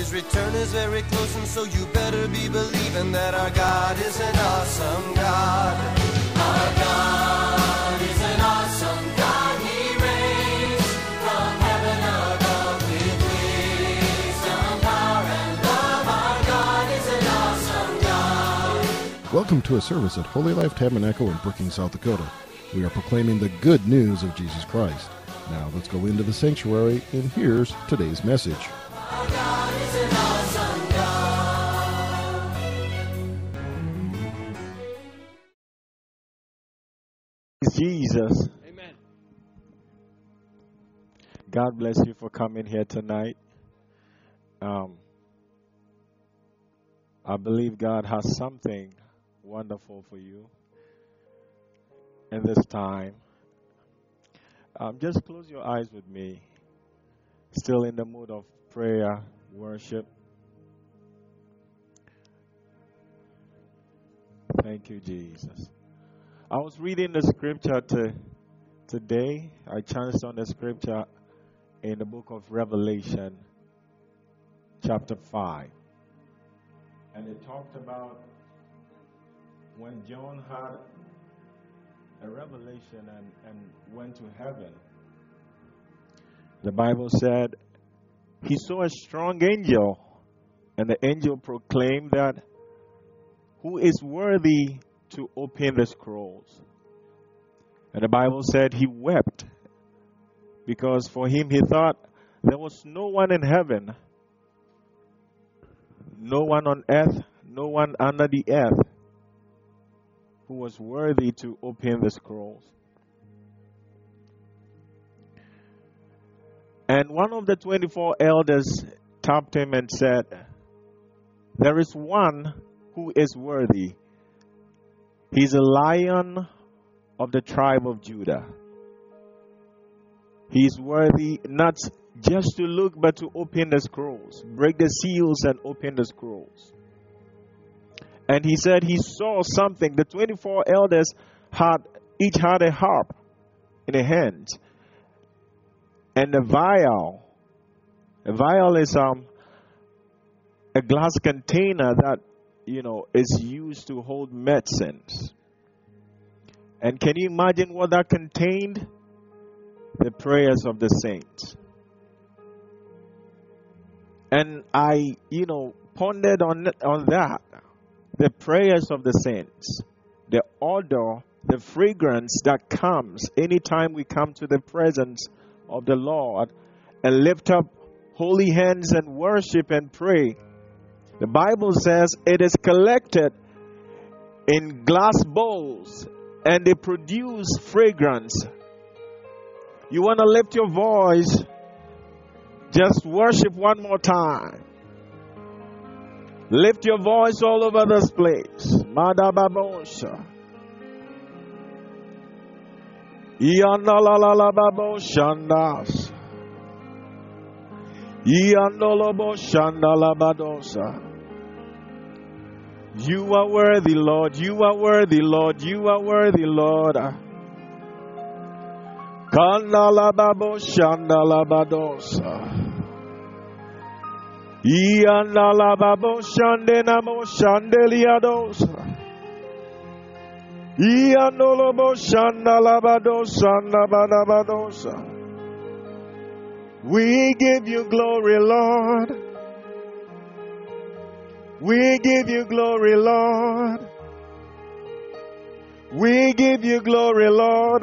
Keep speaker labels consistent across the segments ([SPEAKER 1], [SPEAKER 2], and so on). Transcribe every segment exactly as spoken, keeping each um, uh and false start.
[SPEAKER 1] His return is very close, and so you better be believing that our God is an awesome God. Our God is an awesome God. He reigns from heaven above with wisdom, power, and love. Our God is an awesome God.
[SPEAKER 2] Welcome to a service at Holy Life Tabernacle in Brookings, South Dakota. We are proclaiming the good news of Jesus Christ. Now let's go into the sanctuary, and here's today's message.
[SPEAKER 1] Our God is an awesome God.
[SPEAKER 3] Jesus.
[SPEAKER 4] Amen.
[SPEAKER 3] God bless you for coming here tonight. Um, I believe God has something wonderful for you in this time. Um, just close your eyes with me. Still in the mood of prayer, worship. Thank you, Jesus. I was reading the scripture to, today. I chanced on the scripture in the book of Revelation, chapter five. And it talked about when John had a revelation and, and went to heaven. The Bible said he saw a strong angel, and the angel proclaimed that who is worthy to open the scrolls. And the Bible said he wept because for him he thought there was no one in heaven, no one on earth, no one under the earth who was worthy to open the scrolls. And one of the twenty-four elders tapped him and said, there is one who is worthy. He's a Lion of the tribe of Judah. He's worthy not just to look, but to open the scrolls, break the seals and open the scrolls. And he said he saw something. The twenty-four elders had each had a harp in their hands. And a vial. A vial is um a glass container that, you know, is used to hold medicines. And can you imagine what that contained? The prayers of the saints. And I, you know, pondered on on that. The prayers of the saints, the odor, the fragrance that comes anytime we come to the presence of the Lord and lift up holy hands and worship and pray. The Bible says it is collected in glass bowls and they produce fragrance. You want to lift your voice? Just worship one more time. Lift your voice all over this place. Madababosha. Iandalalalababoshandas. Iandoloboshandalabadosa. You are worthy, Lord. You are worthy, Lord. You are worthy, Lord. Kandalababoshandalabadosa. Iandalababo shandenamo shandeliadosa. Iandolobo shandalabadosa nabadabadosa. We give you glory, Lord. We give you glory, Lord. We give you glory, Lord.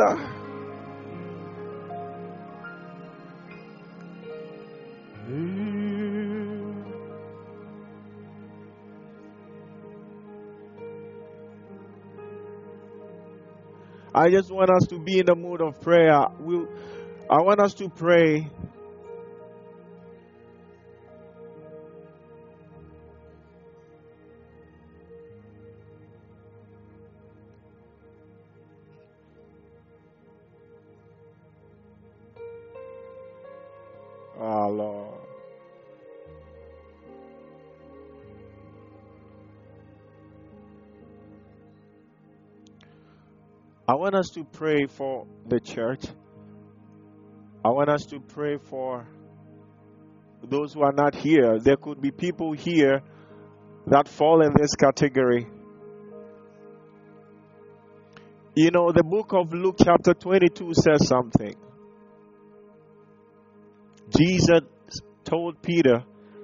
[SPEAKER 3] I just want us to be in the mood of prayer. We, I want us to pray. Oh, Lord. I want us to pray for the church. I want us to pray for those who are not here. There could be people here that fall in this category. You know, the book of Luke chapter twenty-two says something. Jesus told Peter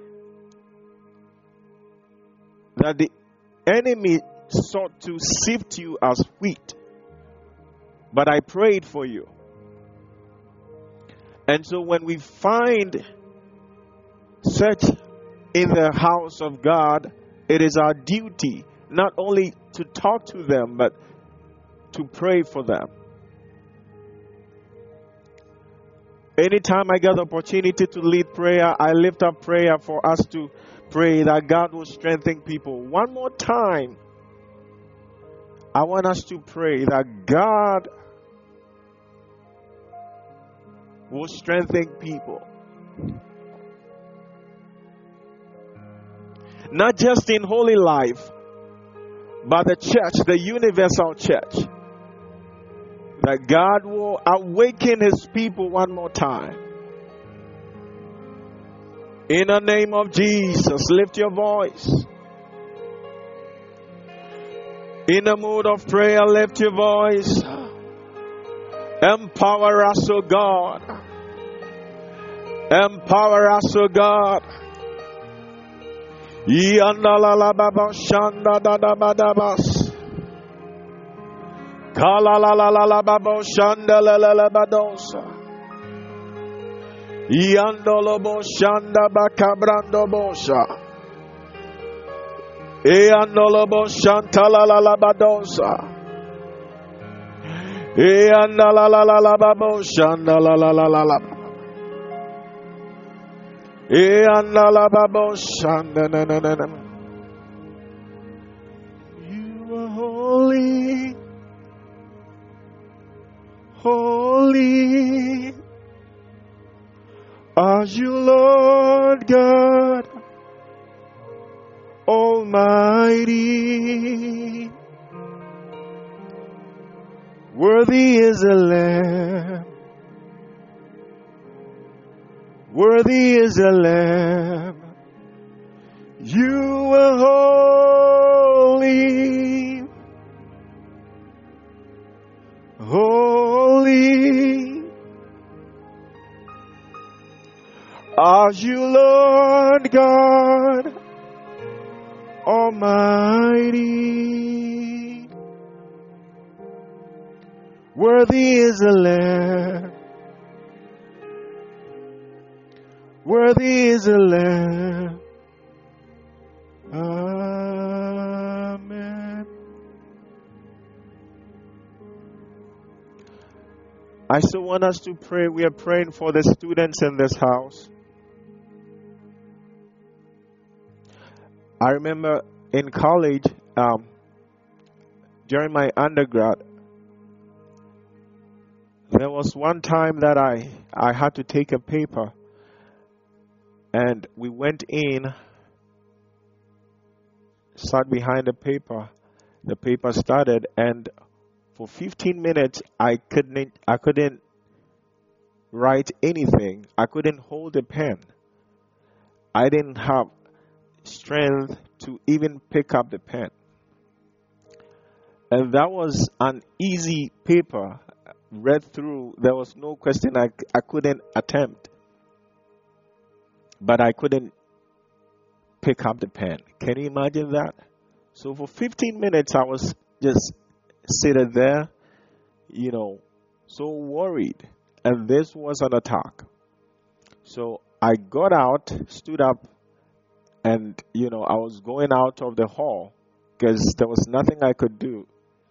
[SPEAKER 3] that the enemy sought to sift you as wheat, but I prayed for you. And so when we find such in the house of God, it is our duty not only to talk to them, but to pray for them. Anytime I get the opportunity to lead prayer, I lift up prayer for us to pray that God will strengthen people. One more time, I want us to pray that God will strengthen people. Not just in Holy Life, but the church, the universal church. That God will awaken His people one more time. In the name of Jesus, lift your voice. In the mood of prayer, lift your voice. Empower us, O God. Empower us, O God. Yandala baba shanda da da ba da bas. Kala la la la la babo shanda la la la badosa. Yandolo bo shanda bakabrando bosha. Eandolo bo shanta la la la badosa. Eandala la la la babo shanda la la la la la. Eandala babo shanda na na na na. You are holy. Holy are you, Lord God Almighty. Worthy is the Lamb. Worthy is the Lamb. You are holy. Holy are you, Lord God Almighty. Worthy is the Lamb. Worthy is the Lamb. Amen. I still want us to pray. We are praying for the students in this house. I remember in college, um, during my undergrad, there was one time that I, I had to take a paper, and we went in, sat behind the paper. The paper started, and for fifteen minutes, I couldn't, I couldn't write anything. I couldn't hold a pen. I didn't have strength to even pick up the pen. And that was an easy paper. Read through, there was no question I, I couldn't attempt. But I couldn't pick up the pen. Can you imagine that? So for fifteen minutes, I was just sitting there, you know, so worried. And this was an attack. So I got out, stood up, and, you know, I was going out of the hall because there was nothing I could do.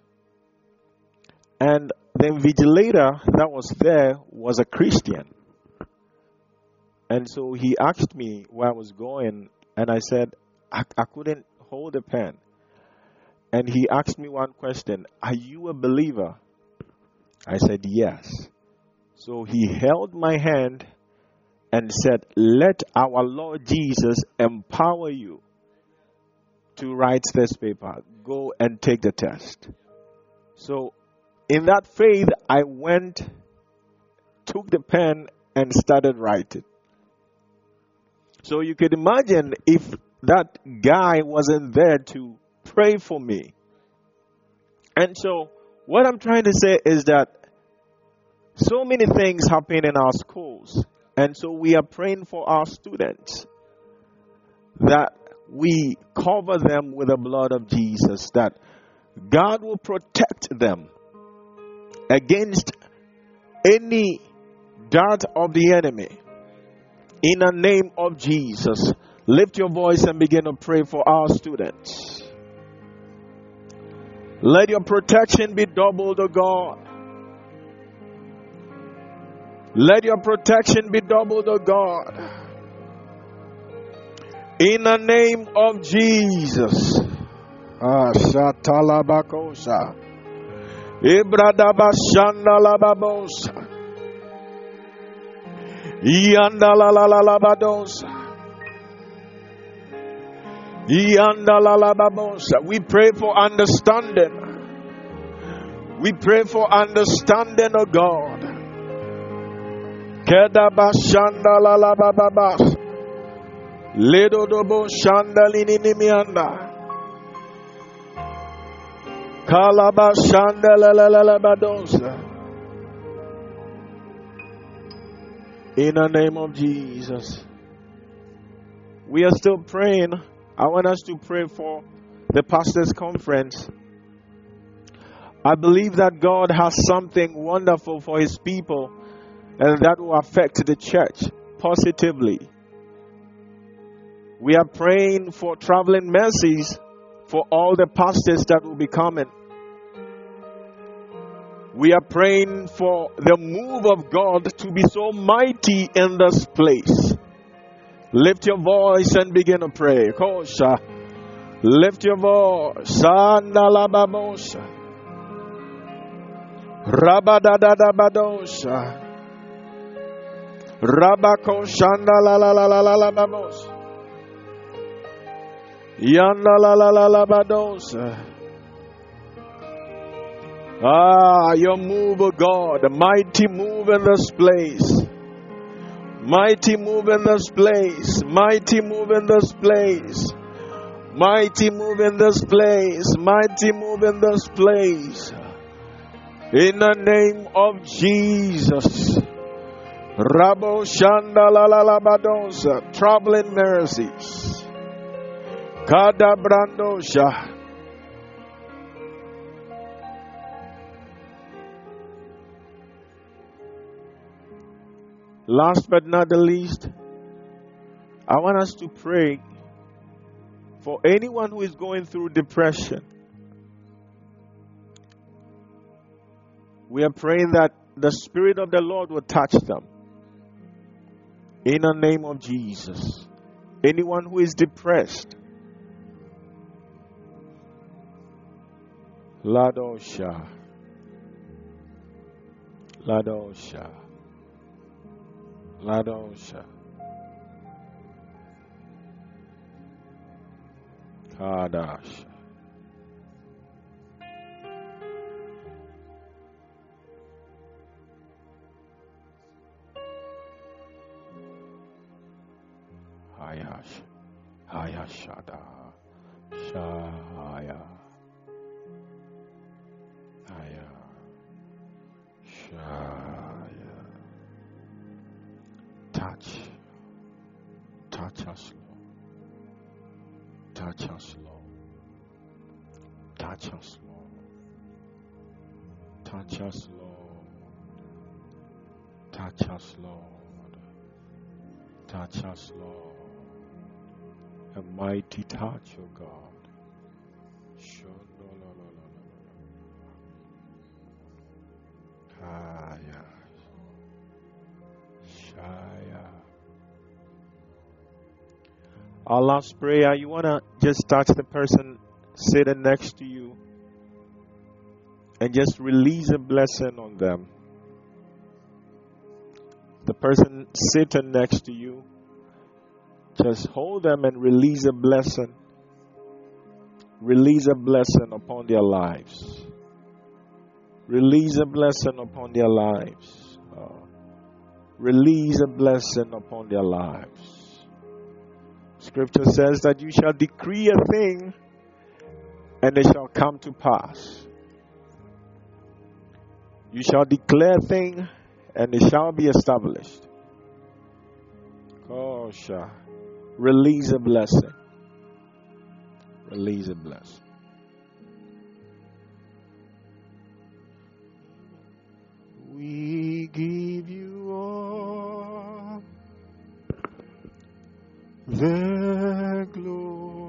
[SPEAKER 3] And the invigilator that was there was a Christian. And so he asked me where I was going, and I said, I, I couldn't hold a pen. And he asked me one question, are you a believer? I said, yes. So he held my hand and said, let our Lord Jesus empower you to write this paper. Go and take the test. So in that faith, I went, took the pen, and started writing. So you could imagine if that guy wasn't there to pray for me. And so what I'm trying to say is that so many things happen in our schools. And so we are praying for our students that we cover them with the blood of Jesus, that God will protect them against any dart of the enemy. In the name of Jesus, lift your voice and begin to pray for our students. Let your protection be doubled, O God. Let your protection be doubled, O God. In the name of Jesus. Ashatalabakosa. Ibradabashandalababosa. Iandalalabadosa. Iandalalababosa. We pray for understanding. We pray for understanding, O God. Kedabashandalalabababas. Ledodobo shandalinimianda. Kalabashandalalabadosa. In the name of Jesus. We are still praying. I want us to pray for the pastors' conference. I believe that God has something wonderful for his people, and that will affect the church positively. We are praying for traveling mercies for all the pastors that will be coming. We are praying for the move of God to be so mighty in this place. Lift your voice and begin to pray. Kosha. Lift your voice. Sandalababosha. Rabadadadabadosha. Rabakoshandalalalalalalabos. Yandalalalalabadosa. Ah, your move, O God, a mighty move in this place. Mighty move in this place. Mighty move in this place. Mighty move in this place. Mighty move in this place. In the name of Jesus. Rabo Shandalalabadosa. Traveling mercies. Kada Brandosha. Last but not the least, I want us to pray for anyone who is going through depression. We are praying that the Spirit of the Lord will touch them. In the name of Jesus. Anyone who is depressed. Ladosha. Ladosha. Ladosha. Kadash. Hayash. Hayashada. Shaya. Haya. Shaya. Touch. Touch us, Lord. Touch us, Lord. Touch us, Lord. Touch us, Lord. Touch us, Lord. Touch us, Lord. A mighty touch, O God. Kaya. Shaya. Our last prayer, you want to just touch the person sitting next to you and just release a blessing on them. The person sitting next to you, just hold them and release a blessing. Release a blessing upon their lives. Release a blessing upon their lives. Uh, release a blessing upon their lives. Scripture says that you shall decree a thing and it shall come to pass. You shall declare a thing and it shall be established. Kosha. Release a blessing. Release a blessing. We give you all the glory.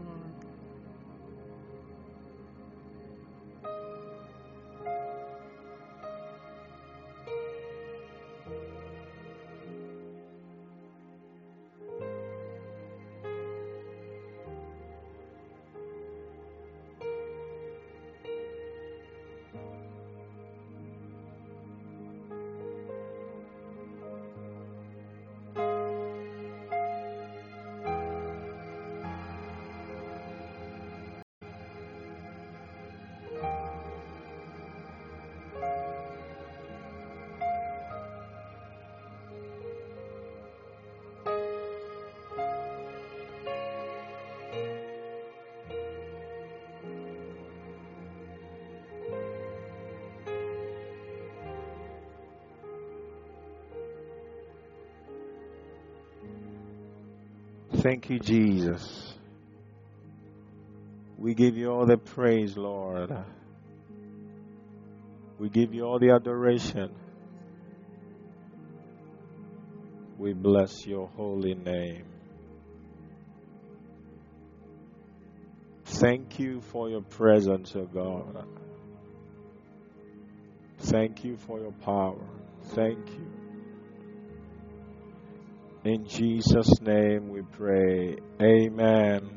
[SPEAKER 3] Thank you, Jesus. We give you all the praise, Lord. We give you all the adoration. We bless your holy name. Thank you for your presence, O God. Thank you for your power. Thank you. In Jesus' name we pray. Amen.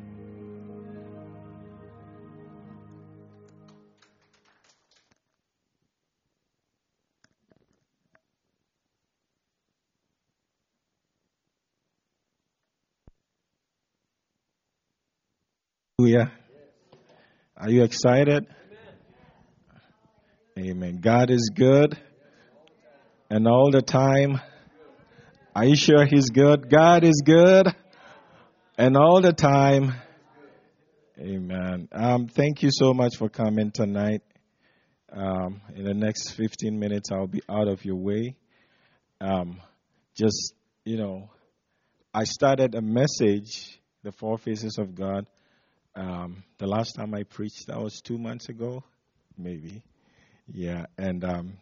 [SPEAKER 3] Hallelujah. Are you excited? Amen. God is good. And all the time. Are you sure He's good? God is good. And all the time. Amen. Um, thank you so much for coming tonight. Um, in the next fifteen minutes, I'll be out of your way. Um, just, you know, I started a message, The Four Faces of God. Um, the last time I preached, that was two months ago, maybe. Yeah, and um,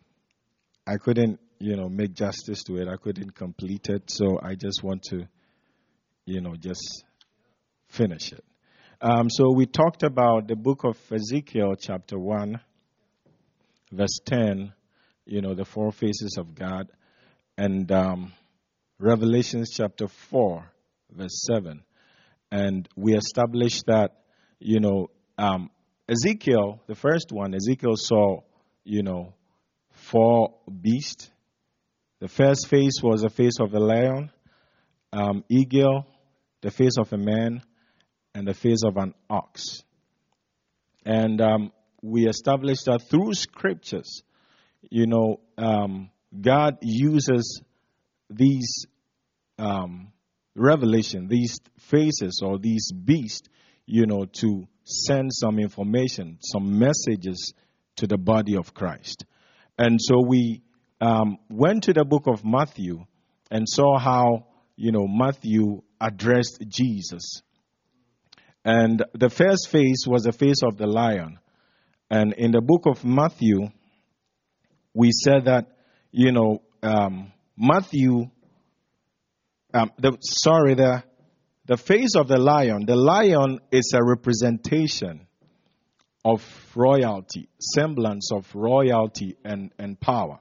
[SPEAKER 3] I couldn't, you know, make justice to it. I couldn't complete it, so I just want to, you know, just finish it. Um, so we talked about the book of Ezekiel, chapter one, verse ten, you know, the four faces of God, and um, Revelations chapter four, verse seven. And we established that, you know, um, Ezekiel, the first one, Ezekiel saw, you know, four beasts. The first face was the face of a lion, um, eagle, the face of a man, and the face of an ox. And um, we established that through scriptures, you know, um, God uses these um, revelation, these faces or these beasts, you know, to send some information, some messages to the body of Christ. And so we um, went to the book of Matthew and saw how, you know, Matthew addressed Jesus. And the first face was the face of the lion. And in the book of Matthew, we said that, you know, um, Matthew, um, the, sorry, the, the face of the lion, the lion is a representation of royalty, semblance of royalty and, and power.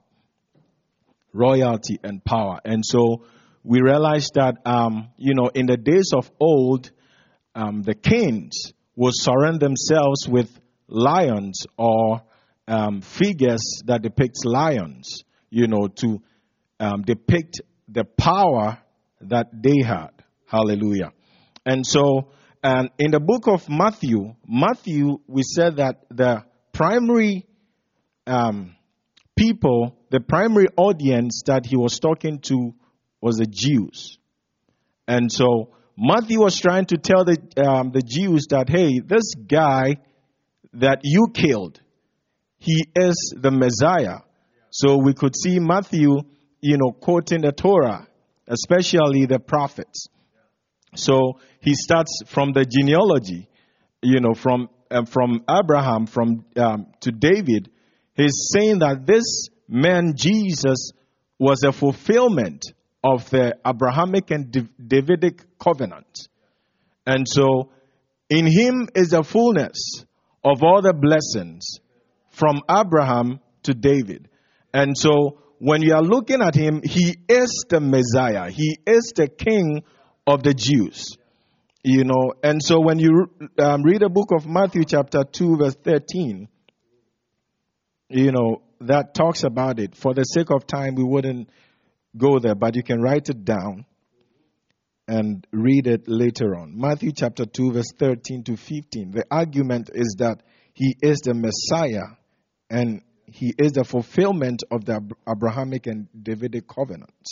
[SPEAKER 3] Royalty and power. And so we realized that, um, you know, in the days of old, um, the kings would surround themselves with lions or um, figures that depicts lions, you know, to um, depict the power that they had. Hallelujah. And so, and in the book of Matthew, Matthew, we said that the primary um, people, the primary audience that he was talking to was the Jews. And so Matthew was trying to tell the um, the Jews that, hey, this guy that you killed, he is the Messiah. So we could see Matthew, you know, quoting the Torah, especially the prophets. So he starts from the genealogy, you know, from uh, from Abraham, from um, to David. He's saying that this man Jesus was a fulfillment of the Abrahamic and Davidic covenant. And so in him is the fullness of all the blessings from Abraham to David. And so when you are looking at him, he is the Messiah. He is the King of the Jews. You know, and so when you um, read the book of Matthew chapter two verse thirteen, you know, that talks about it. For the sake of time, we wouldn't go there, but you can write it down and read it later on. Matthew chapter two verse thirteen to fifteen. The argument is that he is the Messiah and he is the fulfillment of the Abrahamic and Davidic covenant.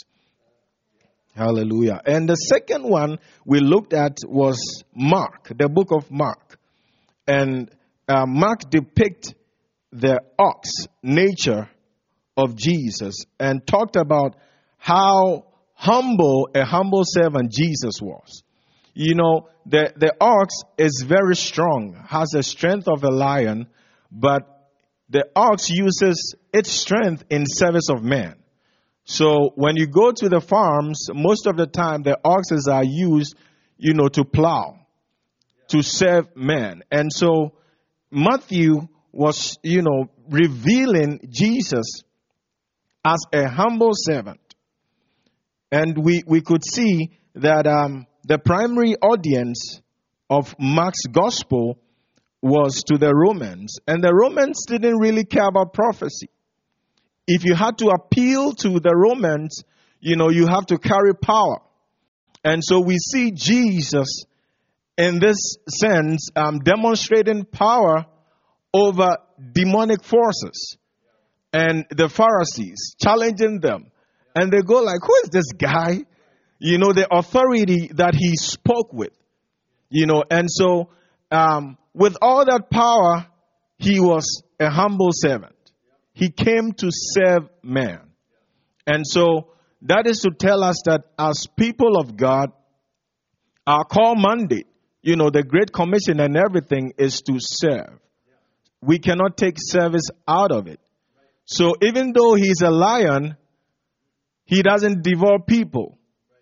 [SPEAKER 3] Hallelujah. And the second one we looked at was Mark, the book of Mark. And uh, Mark depicts the ox nature of Jesus and talked about how humble a humble servant Jesus was. You know, the, the ox is very strong, has the strength of a lion, but the ox uses its strength in service of man. So when you go to the farms, most of the time the oxes are used, you know, to plow, to serve man. And so Matthew was, you know, revealing Jesus as a humble servant. And we, we could see that um, the primary audience of Mark's gospel was to the Romans. And the Romans didn't really care about prophecy. If you had to appeal to the Romans, you know, you have to carry power. And so we see Jesus in this sense um, demonstrating power over demonic forces. And the Pharisees challenging them. And they go like, who is this guy? You know, the authority that he spoke with. You know, and so um, with all that power, he was a humble servant. He came to serve man. And so that is to tell us that as people of God, our core mandate, you know, the Great Commission and everything is to serve. We cannot take service out of it. So even though he's a lion, he doesn't devour people.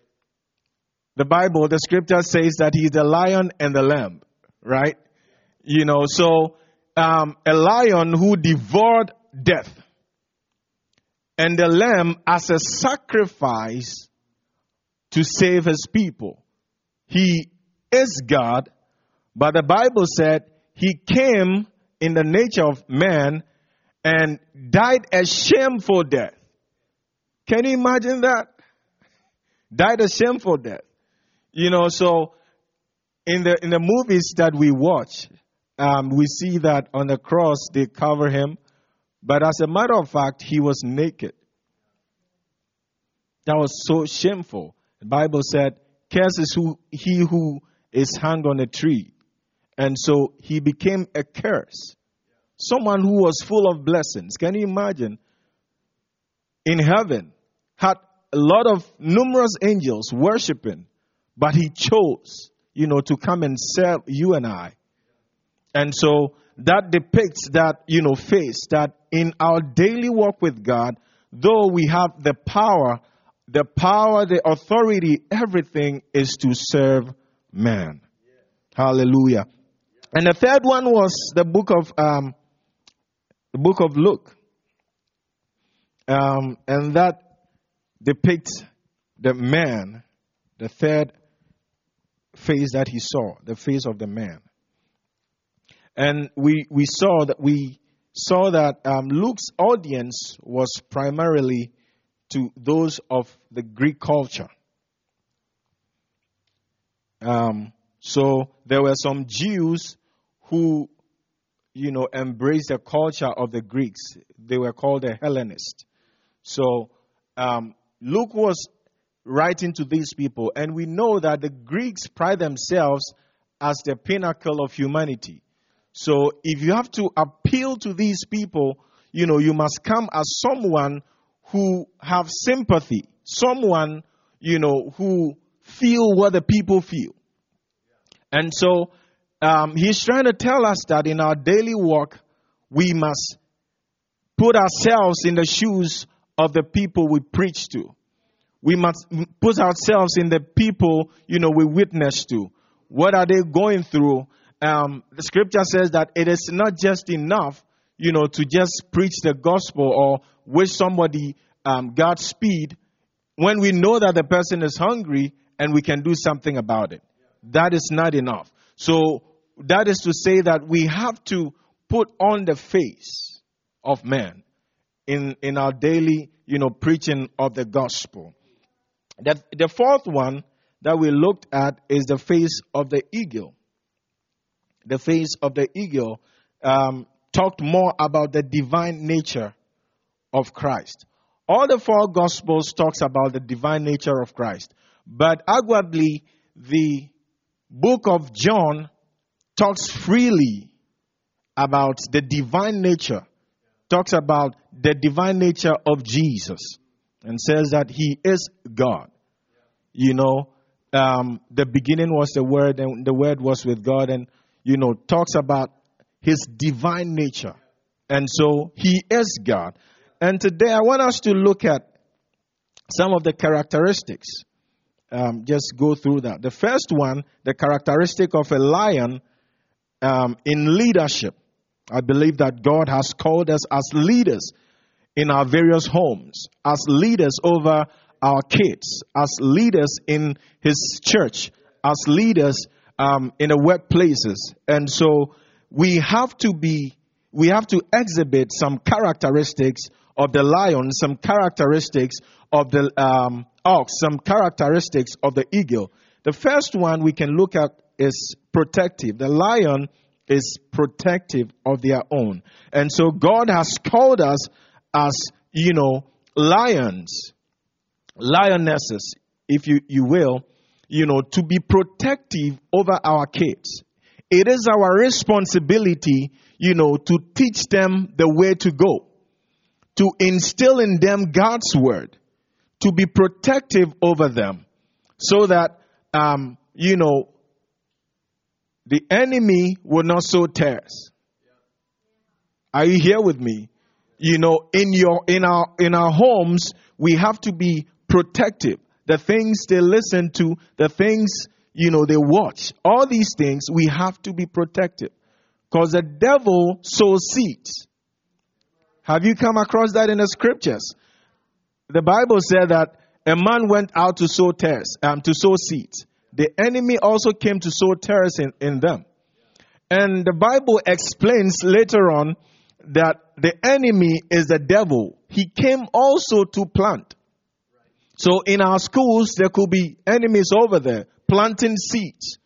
[SPEAKER 3] The Bible, the scripture says that he's the lion and the lamb, right? You know, so um, a lion who devoured death, and the lamb as a sacrifice to save his people. He is God, but the Bible said he came in the nature of man and died a shameful death. Can you imagine that? Died a shameful death. You know, so in the in the movies that we watch, um, we see that on the cross they cover him. But as a matter of fact, he was naked. That was so shameful. The Bible said, cursed is who, he who is hanged on a tree. And so he became a curse. Someone who was full of blessings. Can you imagine? In heaven, had a lot of numerous angels worshiping, but he chose, you know, to come and serve you and I. And so that depicts that, you know, face that in our daily walk with God, though we have the power, the power, the authority, everything is to serve man. Yeah. Hallelujah. Yeah. And the third one was the book of um, the book of Luke, um, and that depicts the man, the third face that he saw, the face of the man. And we we saw that we saw that um, Luke's audience was primarily to those of the Greek culture. Um, so there were some Jews who, you know, embraced the culture of the Greeks. They were called the Hellenists. So um, Luke was
[SPEAKER 4] writing to these people. And we know that the Greeks pride themselves as the pinnacle of humanity. So if you have to appeal to these people, you know, you must come as someone who have sympathy, someone, you know, who feel what the people feel. And so um, he's trying to tell us that in our daily walk, we must put ourselves in the shoes of the people we preach to. We must put ourselves in the people, you know, we witness to. What are they going through? Um, the scripture says that it is not just enough, you know, to just preach the gospel or wish somebody um, Godspeed when we know that the person is hungry and we can do something about it. That is not enough. So that is to say that we have to put on the face of man in, in our daily, you know, preaching of the gospel. That the fourth one that we looked at is the face of the eagle. The face of the eagle um, talked more about the divine nature of Christ. All the four Gospels talks about the divine nature of Christ. But arguably, the book of John talks freely about the divine nature, talks about the divine nature of Jesus, and says that he is God. You know, um, the beginning was the Word, and the Word was with God, and, you know, talks about his divine nature. And so he is God. And today I want us to look at some of the characteristics. Um, just go through that. The first one, the characteristic of a lion um, in leadership. I believe that God has called us as leaders in our various homes, as leaders over our kids, as leaders in his church, as leaders um, in the workplaces. And so we have to be, we have to exhibit some characteristics of the lion, some characteristics of the um, ox, some characteristics of the eagle. The first one we can look at is protective. The lion is protective of their own. And so God has called us as, you know, lions, lionesses, if you, you will, you know, to be protective over our kids. It is our responsibility, you know, to teach them the way to go, to instill in them God's word, to be protective over them, so that, um, you know, the enemy will not sow tares. Are you here with me? You know, in your, in our, in our homes, we have to be protective. The things they listen to, the things, you know, they watch, all these things, we have to be protective. Because the devil sows seeds. Have you come across that in the scriptures? The Bible said that a man went out to sow tares, um, to sow seeds. The enemy also came to sow tares in, in them. And the Bible explains later on that the enemy is the devil. He came also to plant. So in our schools, there could be enemies over there planting seeds.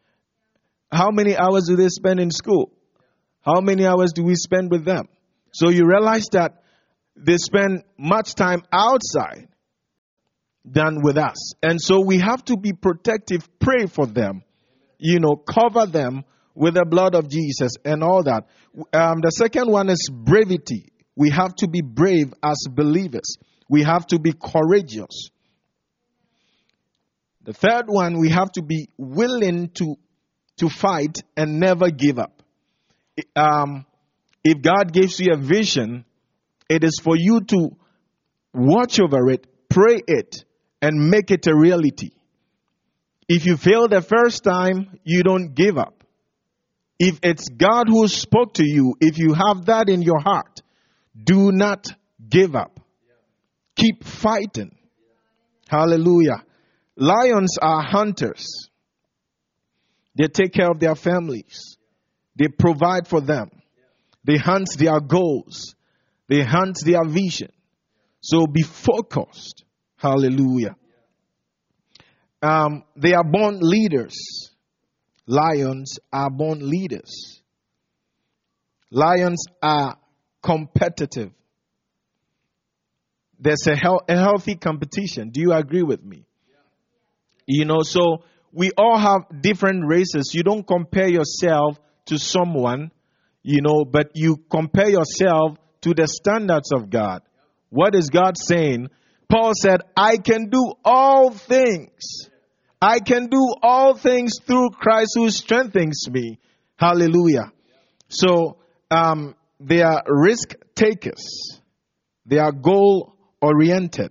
[SPEAKER 4] How many hours do they spend in school? How many hours do we spend with them? So you realize that they spend much time outside than with us. And so we have to be protective, pray for them, you know, cover them with the blood of Jesus and all that. Um, the second one is brevity. We have to be brave as believers. We have to be courageous. The third one, we have to be willing to, to fight and never give up. Um, if God gives you a vision, it is for you to watch over it, pray it, and make it a reality. If you fail the first time, you don't give up. If it's God who spoke to you, if you have that in your heart, do not give up. Keep fighting. Hallelujah. Lions are hunters. They take care of their families. They provide for them. They hunt their goals. They hunt their vision. So be focused. Hallelujah. Um, they are born leaders. Lions are born leaders. Lions are competitive. There's a, hel- a healthy competition. Do you agree with me? You know, so we all have different races. You don't compare yourself to someone, you know, but you compare yourself to the standards of God. What is God saying? Paul said, I can do all things. I can do all things through Christ who strengthens me. Hallelujah. So, um, they are risk takers. They are goal oriented.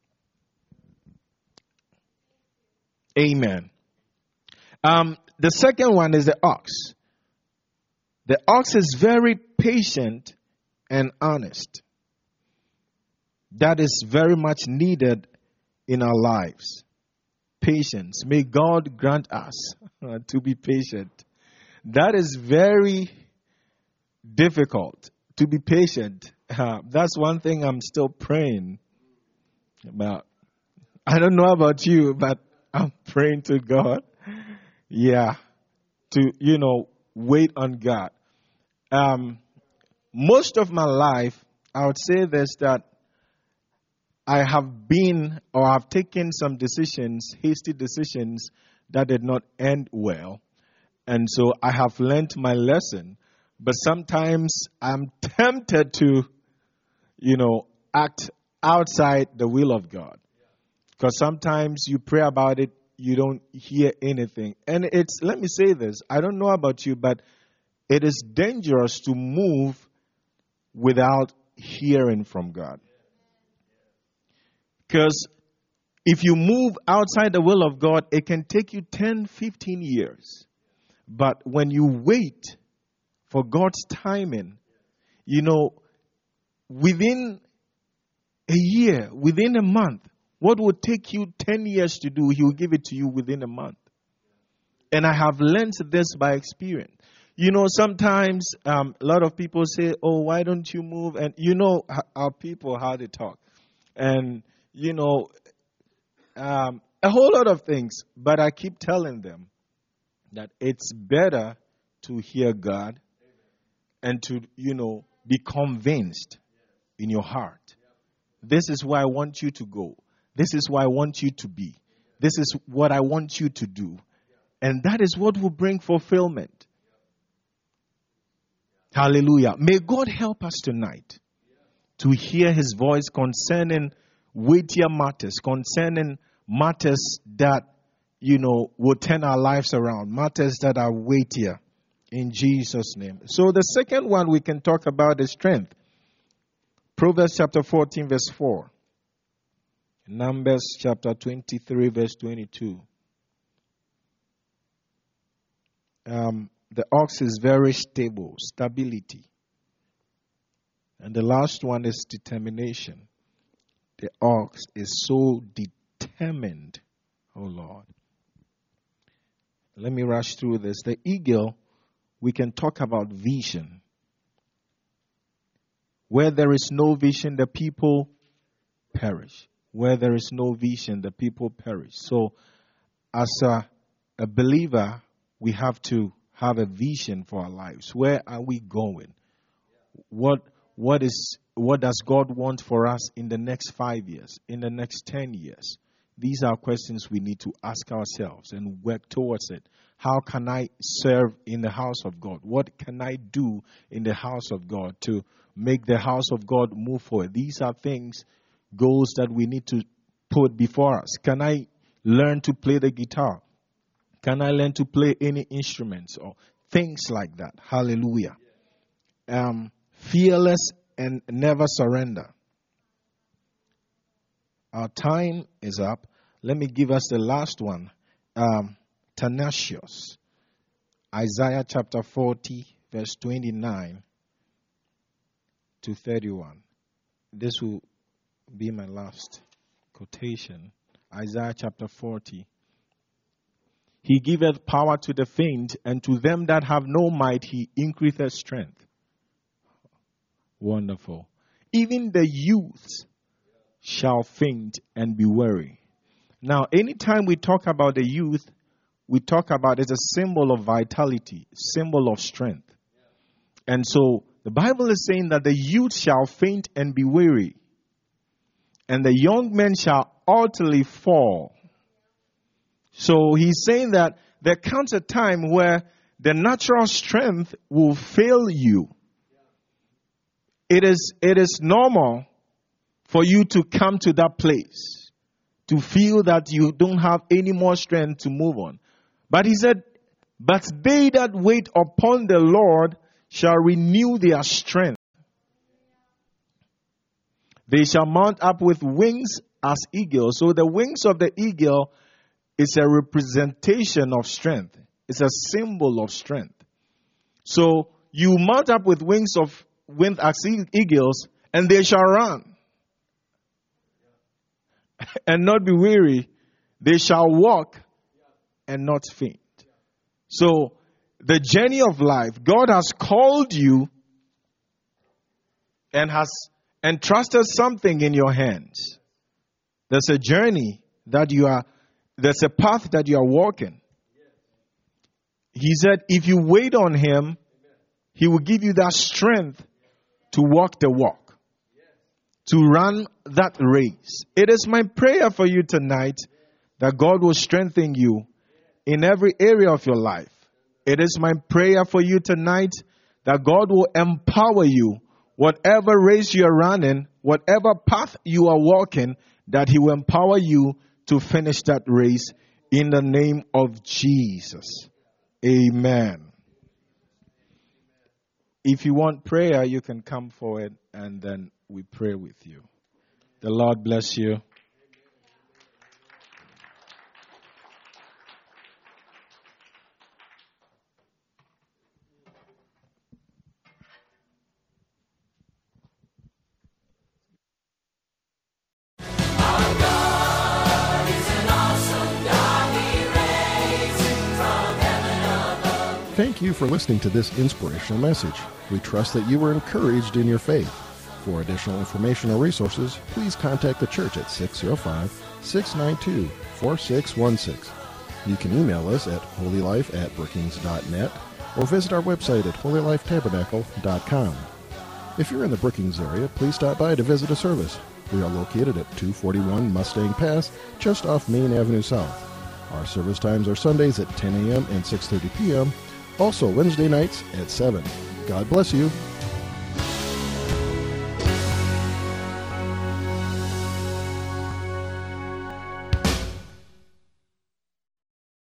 [SPEAKER 4] Amen. Um, the second one is the ox. The ox is very patient and honest. That is very much needed in our lives. Patience. May God grant us to be patient. That is very difficult, to be patient. Uh, that's one thing I'm still praying about. I don't know about you, but I'm praying to God. Yeah. To, you know, wait on God. Um, most of my life, I would say this, that I have been or have taken some decisions, hasty decisions that did not end well. And so I have learned my lesson. But sometimes I'm tempted to, you know, act outside the will of God. Because sometimes you pray about it, you don't hear anything. And it's, let me say this, I don't know about you, but it is dangerous to move without hearing from God. Because if you move outside the will of God, it can take you ten, fifteen years. But when you wait for God's timing, you know, within a year, within a month, what would take you ten years to do, He will give it to you within a month. And I have learned this by experience. You know, sometimes um, a lot of people say, oh, why don't you move? And you know our people, how they talk. And, you know, um, a whole lot of things. But I keep telling them that it's better to hear God and to, you know, be convinced in your heart. This is where I want you to go. This is where I want you to be. This is what I want you to do. And that is what will bring fulfillment. Hallelujah. May God help us tonight to hear His voice concerning weightier matters, concerning matters that, you know, will turn our lives around, matters that are weightier in Jesus' name. So the second one we can talk about is strength. Proverbs chapter fourteen, verse four. Numbers chapter twenty-three, verse twenty-two. Um, the ox is very stable, stability. And the last one is determination. The ox is so determined, oh Lord. Let me rush through this. The eagle, we can talk about vision. Where there is no vision, the people perish. Where there is no vision, the people perish. So, as a, a believer, we have to have a vision for our lives. Where are we going? What what is what does God want for us in the next five years, in the next ten years? These are questions we need to ask ourselves and work towards it. How can I serve in the house of God? What can I do in the house of God to make the house of God move forward? These are things, goals that we need to put before us. Can I learn to play the guitar? Can I learn to play any instruments or things like that? Hallelujah. Um, fearless and never surrender. Our time is up. Let me give us the last one. Um, tenacious. Isaiah chapter forty, verse twenty-nine to thirty-one. This will be my last quotation. Isaiah chapter forty. He giveth power to the faint, and to them that have no might he increaseth strength. Wonderful. Even the youths shall faint and be weary. Now, anytime we talk about the youth, we talk about it as a symbol of vitality, symbol of strength. And so the Bible is saying that the youth shall faint and be weary, and the young men shall utterly fall. So he's saying that there comes a time where the natural strength will fail you. It is, it is normal for you to come to that place, to feel that you don't have any more strength to move on. But he said, but they that wait upon the Lord shall renew their strength. They shall mount up with wings as eagles. So the wings of the eagle is a representation of strength. It's a symbol of strength. So you mount up with wings of wings as eagles, and they shall run and not be weary. They shall walk and not faint. So the journey of life, God has called you and has entrusted something in your hands. There's a journey that you are, there's a path that you are walking. He said, if you wait on him, he will give you that strength to walk the walk, to run that race. It is my prayer for you tonight that God will strengthen you in every area of your life. It is my prayer for you tonight that God will empower you, whatever race you are running, whatever path you are walking, that he will empower you to finish that race in the name of Jesus. Amen. If you want prayer, you can come forward and then we pray with you. The Lord bless you.
[SPEAKER 2] Thank you for listening to this inspirational message. We trust that you were encouraged in your faith. For additional information or resources, please contact the church at six oh five, six nine two, four six one six. You can email us at holylife at brookings dot net or visit our website at holy life tabernacle dot com. If you're in the Brookings area, please stop by to visit a service. We are located at two forty-one Mustang Pass, just off Main Avenue South. Our service times are Sundays at ten a.m. and six thirty p.m., also Wednesday nights at seven. God bless you.